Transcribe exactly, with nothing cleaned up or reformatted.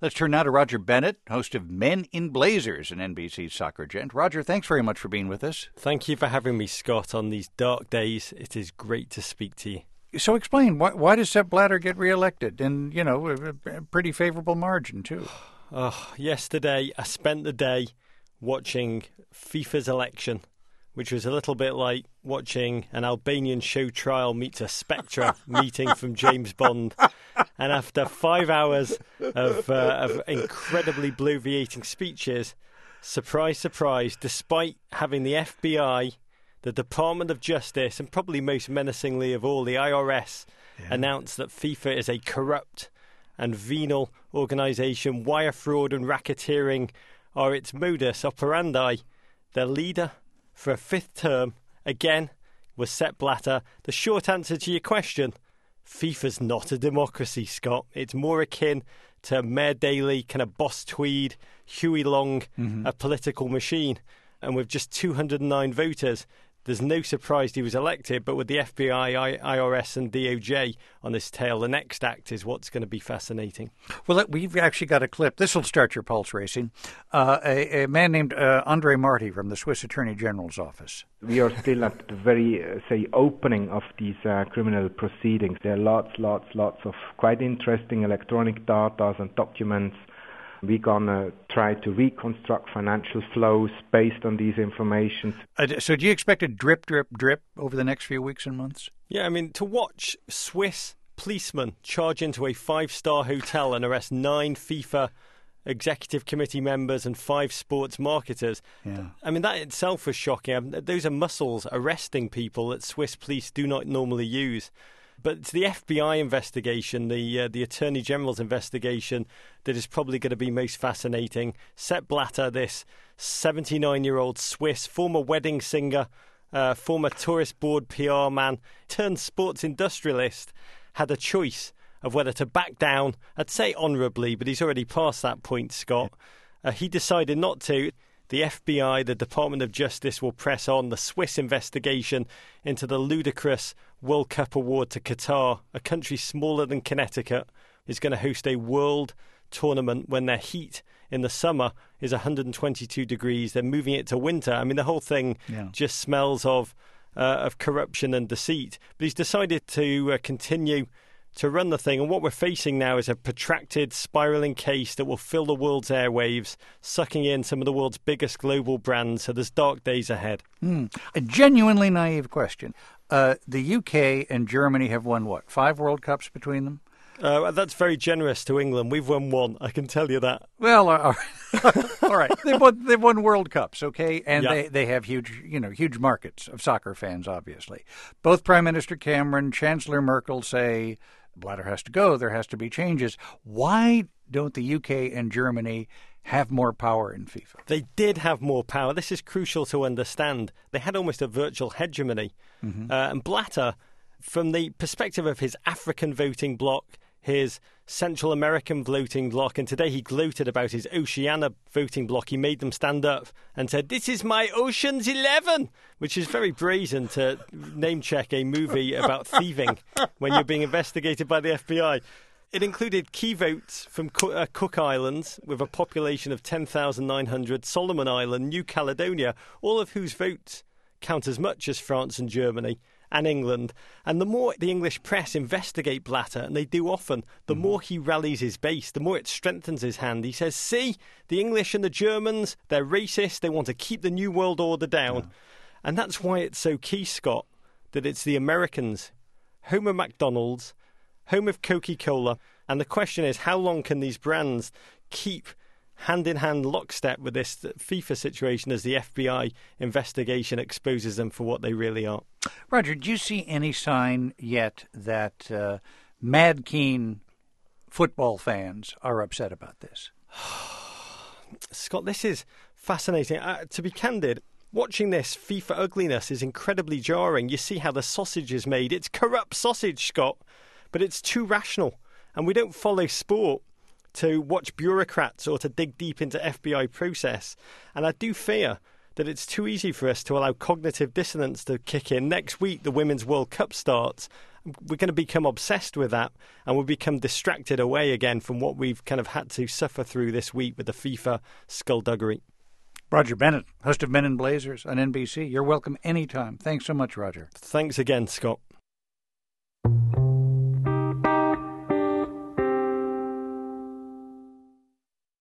Let's turn now to Roger Bennett, host of Men in Blazers, an N B C soccer gent. Roger, thanks very much for being with us. Thank you for having me, Scott, on these dark days. It is great to speak to you. So explain, why, why does Sepp Blatter get reelected? And, you know, a, a pretty favorable margin, too. Oh, yesterday, I spent the day watching FIFA's election, which was a little bit like watching an Albanian show trial meet a Spectre meeting from James Bond. And after five hours of, uh, of incredibly bloviating speeches, surprise, surprise, despite having the F B I, the Department of Justice, and probably most menacingly of all, the I R S, yeah. announced that FIFA is a corrupt and venal organisation. Wire fraud and racketeering are its modus operandi. Their leader for a fifth term, again, was Sepp Blatter. The short answer to your question, FIFA's not a democracy, Scott. It's more akin to Mayor Daley, kind of Boss Tweed, Huey Long, mm-hmm. a political machine. And with just two hundred nine voters, there's no surprise he was elected. But with the F B I, I R S and D O J on his tail, the next act is what's going to be fascinating. Well, we've actually got a clip. This will start your pulse racing. Uh, a, a man named uh, Andre Marti from the Swiss Attorney General's office. We are still at the very, uh, say, opening of these uh, criminal proceedings. There are lots, lots, lots of quite interesting electronic data and documents. We're going to try to reconstruct financial flows based on these information. Uh, so do you expect a drip, drip, drip over the next few weeks and months? Yeah, I mean, to watch Swiss policemen charge into a five-star hotel and arrest nine FIFA executive committee members and five sports marketers. Yeah. I mean, that itself was shocking. Those are muscles arresting people that Swiss police do not normally use. But it's the F B I investigation, the uh, the Attorney General's investigation, that is probably going to be most fascinating. Sepp Blatter, this seventy-nine-year-old Swiss, former wedding singer, uh, former tourist board P R man, turned sports industrialist, had a choice of whether to back down, I'd say honourably, but he's already past that point, Scott. Uh, he decided not to. The F B I, the Department of Justice, will press on the Swiss investigation into the ludicrous World Cup award to Qatar. A country smaller than Connecticut is going to host a world tournament when their heat in the summer is one hundred twenty-two degrees. They're moving it to winter. I mean, the whole thing yeah. just smells of uh, of corruption and deceit. But he's decided to uh, continue to run the thing. And what we're facing now is a protracted, spiralling case that will fill the world's airwaves, sucking in some of the world's biggest global brands. So there's dark days ahead. Mm. A genuinely naive question. Uh, the U K and Germany have won, what, five World Cups between them? Uh, that's very generous to England. We've won one, I can tell you that. Well, all right. all right. They've won, they've won World Cups, okay? And yeah. they, they have huge, you know, huge markets of soccer fans, obviously. Both Prime Minister Cameron, Chancellor Merkel say Blatter has to go, there has to be changes. Why don't the U K and Germany have more power in FIFA? They did have more power. This is crucial to understand. They had almost a virtual hegemony. Mm-hmm. Uh, and Blatter, from the perspective of his African voting bloc, his Central American voting bloc, and today he gloated about his Oceania voting bloc. He made them stand up and said, "This is my Ocean's Eleven," which is very brazen to name-check a movie about thieving when you're being investigated by the F B I. It included key votes from uh, Cook Islands, with a population of ten thousand nine hundred, Solomon Island, New Caledonia, all of whose votes count as much as France and Germany and England. And the more the English press investigate Blatter, and they do often, the mm-hmm. more he rallies his base, the more it strengthens his hand. He says, see, the English and the Germans, they're racist, they want to keep the New World Order down. Yeah. And that's why it's so key, Scott, that it's the Americans, home of McDonald's, home of Coca-Cola, and the question is, how long can these brands keep hand-in-hand lockstep with this FIFA situation as the F B I investigation exposes them for what they really are? Roger, do you see any sign yet that uh, mad keen football fans are upset about this? Scott, this is fascinating. Uh, to be candid, watching this FIFA ugliness is incredibly jarring. You see how the sausage is made. It's corrupt sausage, Scott, but it's too rational. And we don't follow sport to watch bureaucrats or to dig deep into F B I process. And I do fear that it's too easy for us to allow cognitive dissonance to kick in. Next week, the Women's World Cup starts, we're going to become obsessed with that, and we'll become distracted away again from what we've kind of had to suffer through this week with the FIFA skullduggery. Roger Bennett, host of Men in Blazers on N B C. You're welcome anytime. Thanks so much, Roger. Thanks again, Scott.